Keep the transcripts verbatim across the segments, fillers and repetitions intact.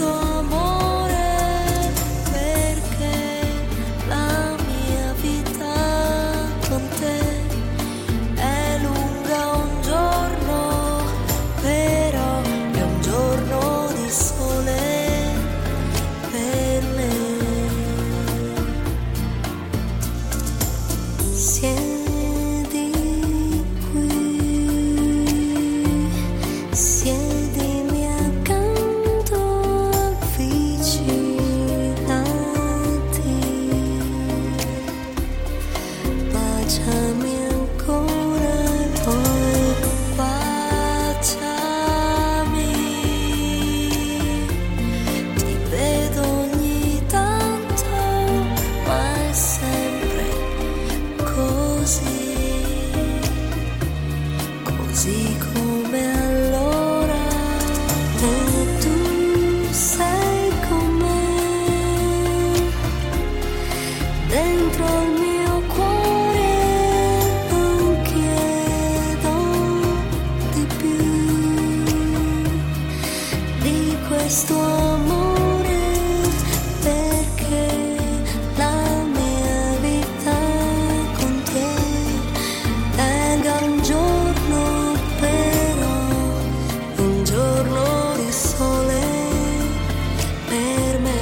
questo amore, perché la mia vita con te è lunga un giorno, però è un giorno di sole per me. Siedi qui, siedimi accanto, avvicinati, baciami ancora e poi baciami. Ti vedo ogni tanto, ma è sempre così, così come allora. E tu sei con me, dentro il mio cuore, non chiedo di più di questo amore, perché la mia vita con te è un giorno, però un giorno di sole per me.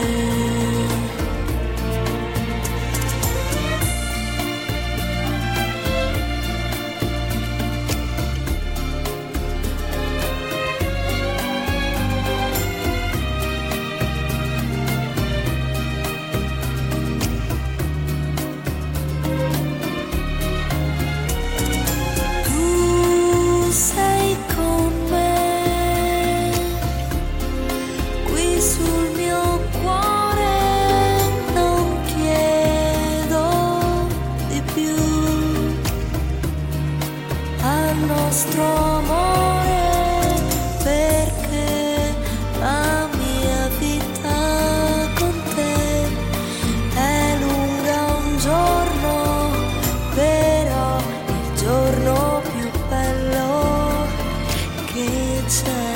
Tu sei con me, qui sul mio cuore, non chiedo di più al nostro amore, perché la mia vita con te è lunga un giorno, però il giorno più bello che c'è.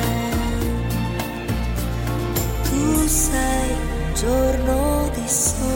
Tu sei un giorno di sole